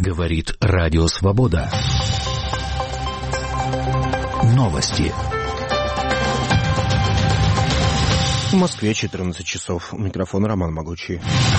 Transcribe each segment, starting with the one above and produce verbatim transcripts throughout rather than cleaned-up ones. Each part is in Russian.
Говорит Радио Свобода. Новости. В Москве четырнадцать часов. У микрофона Роман Могучий.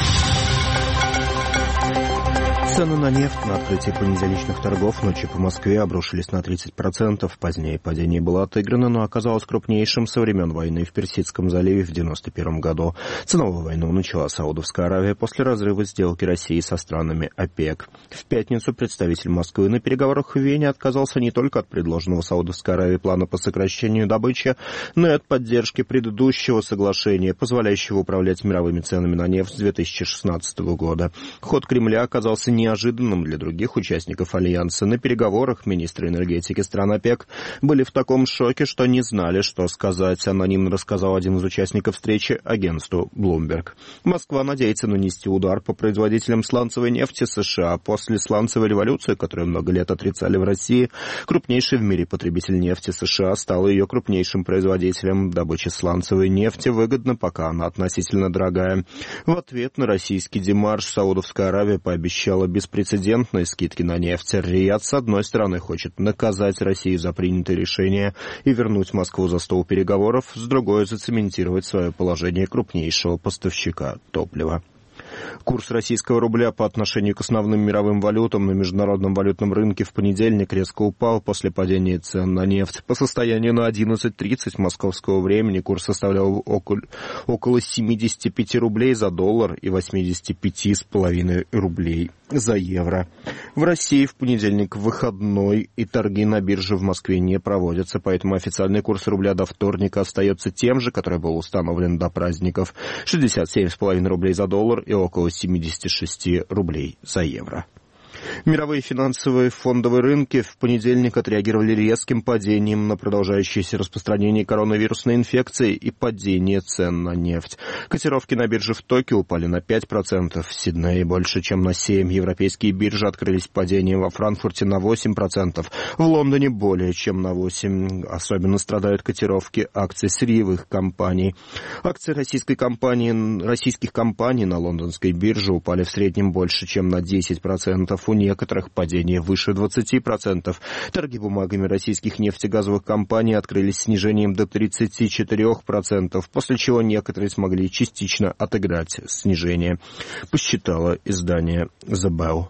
Цены на нефть на открытии понедельничных торгов ночью по Москве обрушились на тридцать процентов. Позднее падение было отыграно, но оказалось крупнейшим со времен войны в Персидском заливе в девяносто первом году. Ценовую войну начала Саудовская Аравия после разрыва сделки России со странами ОПЕК. В пятницу представитель Москвы на переговорах в Вене отказался не только от предложенного Саудовской Аравией плана по сокращению добычи, но и от поддержки предыдущего соглашения, позволяющего управлять мировыми ценами на нефть с две тысячи шестнадцатого года. Ход Кремля оказался не неожиданным для других участников Альянса. На переговорах министры энергетики стран ОПЕК были в таком шоке, что не знали, что сказать, анонимно рассказал один из участников встречи агентству Bloomberg. Москва надеется нанести удар по производителям сланцевой нефти США. После сланцевой революции, которую много лет отрицали в России, крупнейший в мире потребитель нефти США стал ее крупнейшим производителем. Добыча сланцевой нефти выгодна, пока она относительно дорогая. В ответ на российский демарш Саудовская Аравия пообещала беспрецедентные скидки на нефть. Рияд, с одной стороны, хочет наказать Россию за принятые решения и вернуть Москву за стол переговоров, с другой — зацементировать свое положение крупнейшего поставщика топлива. Курс российского рубля по отношению к основным мировым валютам на международном валютном рынке в понедельник резко упал после падения цен на нефть. По состоянию на одиннадцать тридцать московского времени курс составлял около, около семьдесят пять рублей за доллар и восемьдесят пять целых пять десятых рублей за евро. В России в понедельник выходной, и торги на бирже в Москве не проводятся, поэтому официальный курс рубля до вторника остается тем же, который был установлен до праздников — шестьдесят семь целых пять десятых рублей за доллар и около семьдесят шесть рублей за евро. Мировые финансовые фондовые рынки в понедельник отреагировали резким падением на продолжающееся распространение коронавирусной инфекции и падение цен на нефть. Котировки на бирже в Токио упали на пять процентов, в Сиднее больше, чем на семь процентов. Европейские биржи открылись падением во Франкфурте на восемь процентов, в Лондоне более чем на восемь процентов. Особенно страдают котировки акций сырьевых компаний. Акции российской компании, российских компаний на лондонской бирже упали в среднем больше, чем на десять процентов. У некоторых падение выше двадцати процентов. Торги бумагами российских нефтегазовых компаний открылись снижением до тридцати четырёх процентов, после чего некоторые смогли частично отыграть снижение, посчитало издание The Bell.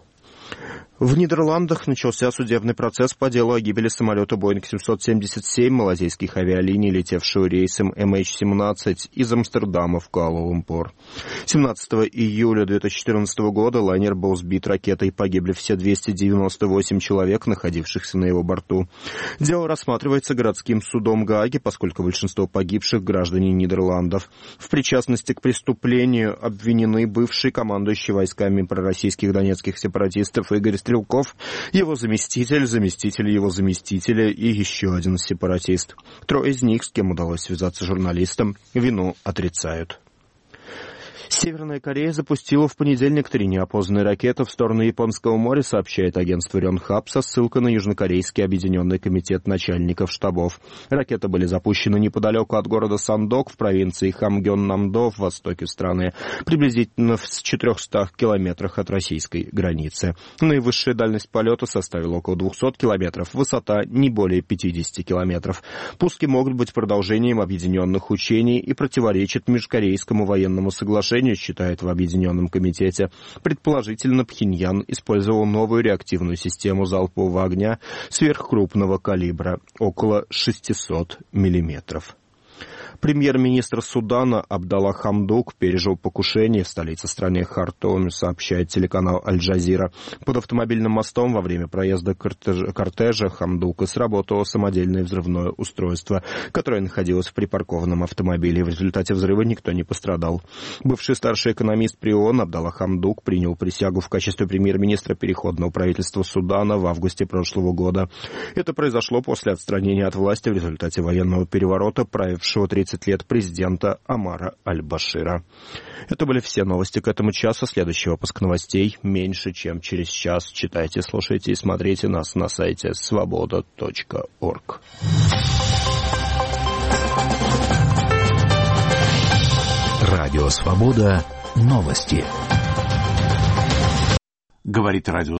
В Нидерландах начался судебный процесс по делу о гибели самолета Боинг семьсот семьдесят семь малазийских авиалиний, летевшего рейсом эм эйч семнадцать из Амстердама в Куала-Лумпур. семнадцатого июля две тысячи четырнадцатого года лайнер был сбит ракетой, погибли все двести девяносто восемь человек, находившихся на его борту. Дело рассматривается городским судом Гааги, поскольку большинство погибших — граждане Нидерландов. В причастности к преступлению обвинены бывший командующий войсками пророссийских донецких сепаратистов Игорь Стрелков, его заместитель, заместитель его заместителя и еще один сепаратист. Трое из них, с кем удалось связаться журналистам, вину отрицают. Северная Корея запустила в понедельник три неопознанные ракеты в сторону Японского моря, сообщает агентство Рёнхап со ссылкой на Южнокорейский объединенный комитет начальников штабов. Ракеты были запущены неподалеку от города Сандок в провинции Хамгён-Намдо в востоке страны, приблизительно в четырехстах километрах от российской границы. Наивысшая дальность полета составила около двухсот километров, высота не более пятидесяти километров. Пуски могут быть продолжением объединенных учений и противоречат межкорейскому военному соглашению, считают в Объединенном комитете. Предположительно, Пхеньян использовал новую реактивную систему залпового огня сверхкрупного калибра, около шестисот миллиметров. Премьер-министр Судана Абдалла Хамдук пережил покушение в столице страны Хартуме, сообщает телеканал Аль-Джазира. Под автомобильным мостом во время проезда кортежа, кортежа Хамдука сработало самодельное взрывное устройство, которое находилось в припаркованном автомобиле. В результате взрыва никто не пострадал. Бывший старший экономист при ООН Абдалла Хамдук принял присягу в качестве премьер-министра переходного правительства Судана в августе прошлого года. Это произошло после отстранения от власти в результате военного переворота, правившего тридцать лет президента Омара Аль-Башира. Это были все новости к этому часу. Следующий выпуск новостей меньше, чем через час. Читайте, слушайте и смотрите нас на сайте свобода точка орг. Радио Свобода. Новости. Говорит радио